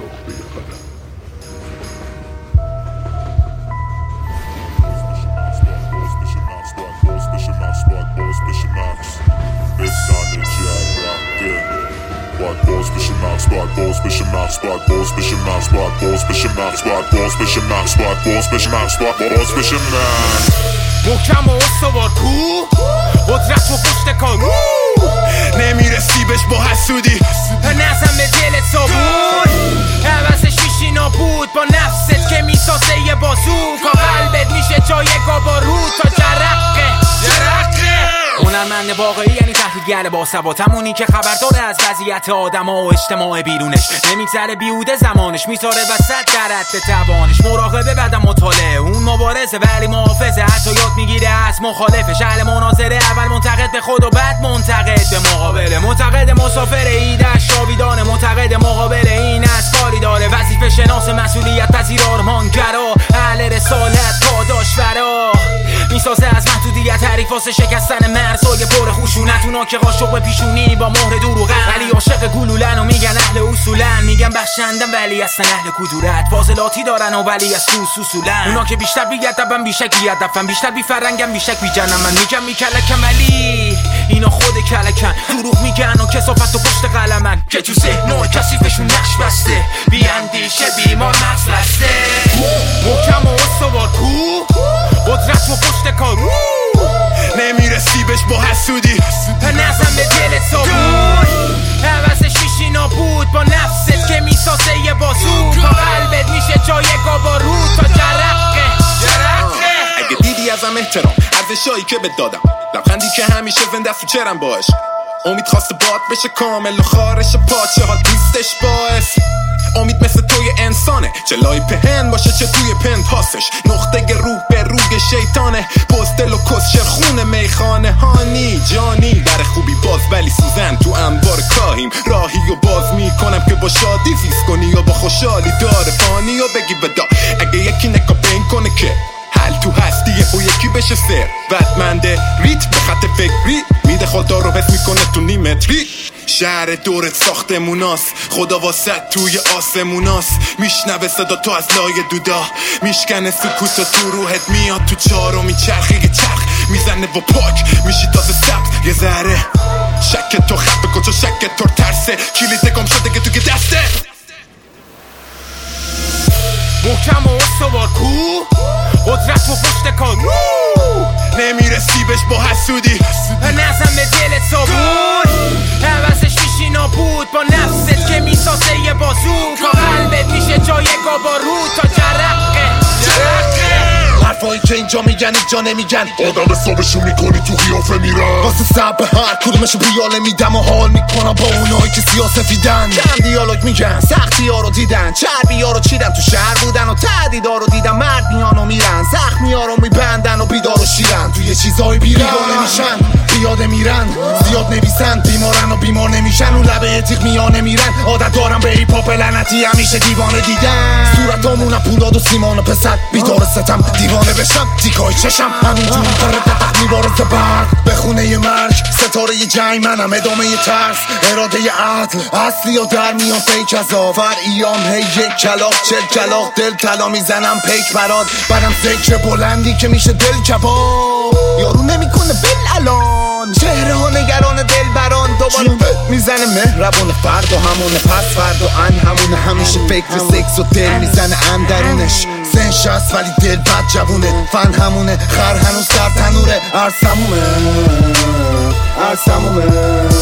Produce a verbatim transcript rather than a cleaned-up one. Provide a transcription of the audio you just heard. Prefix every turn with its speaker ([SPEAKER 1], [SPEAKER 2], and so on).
[SPEAKER 1] Balls bishop mouth spot, balls bishop mouth spot, balls bishop mouth spot, balls bishop mouth spot, balls bishop mouth spot, balls bishop mouth spot, balls bishop mouth.
[SPEAKER 2] محکم و استوار کو قدرت و پشت کار نمیرسی بهش با حسودی نزن به دلت صابون عوضش میشی نابود با نفست که میسازه یه بازو کا قلبت میشه جای گابارو تا جرقه جرقه هنرمند واقعی یعنی تحلیلگر باثبات، همونی که خبر داره از وضعیت آدم ها و اجتماع بیرونش، نمیگذره بیهوده زمانش، میذاره وسط در حد توانش، مراقبه بعدم مطالعه، اون مبارزه ولی محافظه، حتی یاد میگیره از مخالفش، اهل مناظره، اول منتقد به خود و بعد منتقد به مقابله، منتقد مسافر ایدش شاویدانه، منتقد مقابل این از کاری داره، وظیفه شناس، مسئولیت پذیر، آرمانگرا، اهل رسالت، پاداش فرا، میسازه از محدودیت حریفاس شکستن مرزای پر خشونت، اونا که قاشق پیشونی با مهر دروغن، ولی عاشق گلولن و میگن اهل اصولن، میگن بخشندن ولی اصلا اهل کدورت، فاضلاتی دارن و ولی از تو اصولن، اونا که بیشتر بیادبن بیشک بیادبن، بیشتر بیفرنگن بیشک بیجنن، من میگم میکلکم ولی اینا خود کلکن، دروغ میگن و کسافت و پشت قلمن، که تو ذهن و کثیفشون نقش بسته، بی اندیشه بیمار مغز بسته، محکم و استوار کو قدرت و پشت کار نمیرسی بهش با حسودی نزن به دلت صابون عوضش میشی نابود با نفست که میسازه یه بازو تا قلبت میشه جای گابارو تا جرقه جرقه.
[SPEAKER 3] اگه دیدی ازم احترام ارزشایی که بهت دادم، لبخندی که همیشه زنده است تو چرم باش، امید خواسته باد بشه کامل و خارش پاچه ها دوستش باعث، امید مثل توی انسانه، چه لای پهن باشه چه توی پنتاسش، نقطه روح به روی شیطانه، بزدل و کسشر خونه میخانه، هانی جانی در خوبی باز ولی سوزن تو انبار کاهیم، راهی و باز میکنم که با شادی زیست کنی و با خوشحالی داره فانی و بگی بدا، اگه یکی نکاپین کنه که حل تو هستیه و یکی بشه سر ردمنده ریت به خط فکری میده خدا رو حس میکنه تو نیمتری، شهر دورت ساختموناست، خدا واسط توی آسموناست، میشنوه صدا تو از لای دودا، میشکنه سکوت و تو روحت میاد تو چارو میچرخی یه چرخ میزنه و پاک میشی تازه سبز یه ذره، شک تو خط بکن چون شک تو ترسه، کلید گم شده که تو که دسته،
[SPEAKER 2] محکم و استوار کو قدرت و پشت کار نمیرسی بهش با حسودی نزن به دلت صابون عوضش میشی نابود با نفست که میسازه یه بازو تا قلبت میشه جای گابارو تا جرقه جرقه.
[SPEAKER 4] حرفایی که اینجا میگن اینجا نمیگن،
[SPEAKER 1] آدم حسابشو میکنی تو قیافه میرن،
[SPEAKER 4] واسه سب هر کدومشو بیاله میدم و حال میکنم با اونایی که سیاسفیدن، کم دیالوگ میگن سختی ها رو دیدن، چربی ها رو چیدن، تو شهر بودن و تهدید ها رو دیدن، مرد میان و میرن، زخمی ها رو میبندن و بیدار و شیرن، توی چیزای بیرن بیگانه میشن پیاده میرن، زیاد نویسن بیمارن و بیمار نمیشن، اون لبه تیغ میانه میرن، عادت دارم به ای پاپ لعنتی همیشه دیوانه دیدن، صورتامونم پولاد و سیمان و پسر بیدار ستم دیوانه بشم، تیکای چشم همینجوری داره پتق میبارزه برق به خونه ی مرگ، ستاره ی جنگ منم ادامه ی ترس، اراده ی عدل اصلی و در میان فیک از آفر ایام هی یک کلاق چل کلاق دل تلا میزنم پیک براد، برم ذکر بلندی که میشه دل کباب، یارو نمیکنه بل الان، چهره ها نگران دل بران، دوباره میزنه مهربون فرد و همونه پس فرد و ان همونه، همیشه فکر سکس و دل میزنه اندرونش، سنش هست ولی دل بد جوونه، فن همونه خر هنوز در تنوره، ارسمومه ارسمومه